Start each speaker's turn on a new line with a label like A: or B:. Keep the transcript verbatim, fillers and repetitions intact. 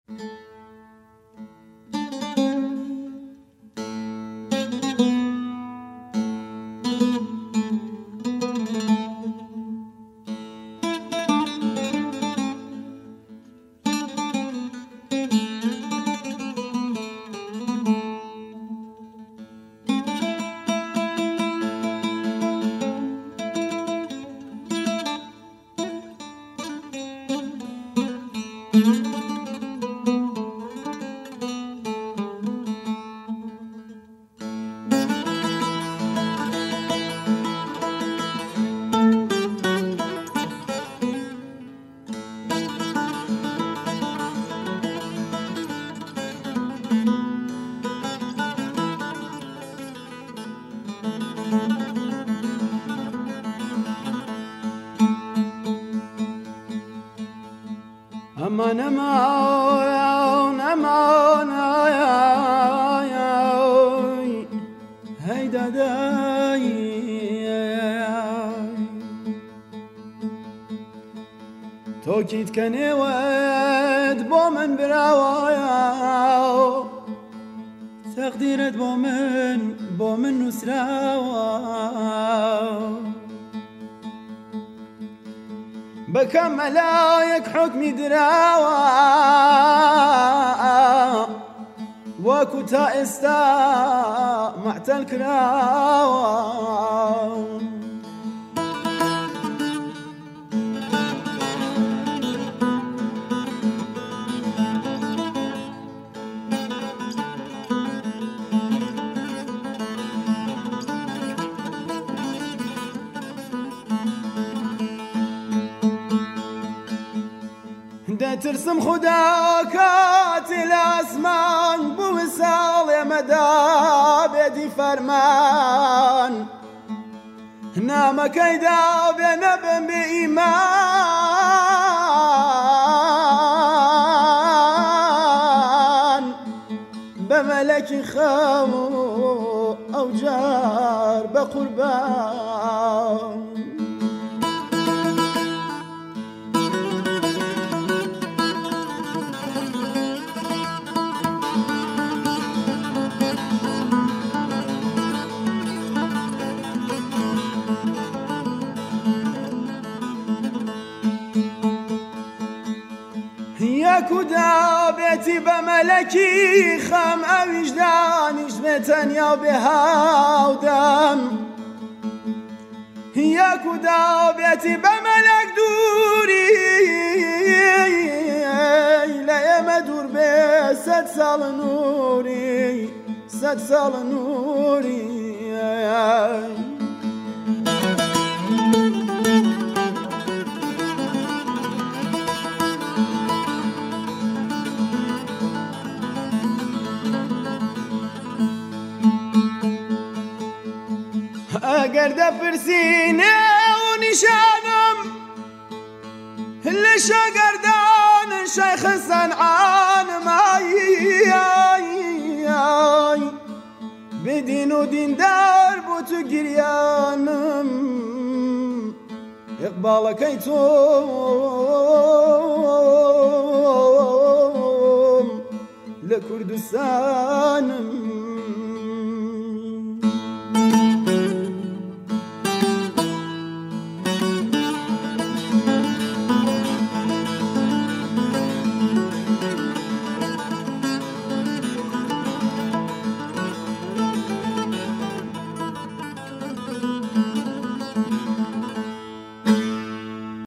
A: Aman aman aman ay ay ay hey daday تو کیت کنی ود با من براوا تقدیرت با من با من نسراوا بكم ملايك حكمي دراوة وكتا استا معت الكراوة ده ترسم خداكات الاسمان بوصال يا مدى بيدي فرمان نام كيدا بنبن بإيمان بملك خامو أو جار بقربان كدا بيتي بملكي خم او وجدان جمتن يا بها ودم يا كدا بيتي بملك دوري لا يا مدور بست سال نوري ست سال نوري اگر دفرسینه و نشانم لشاگردان شیخ صنعانم آی آی آی بدین و دیندار بو تو گریانم اقبالکی توم لکردستانم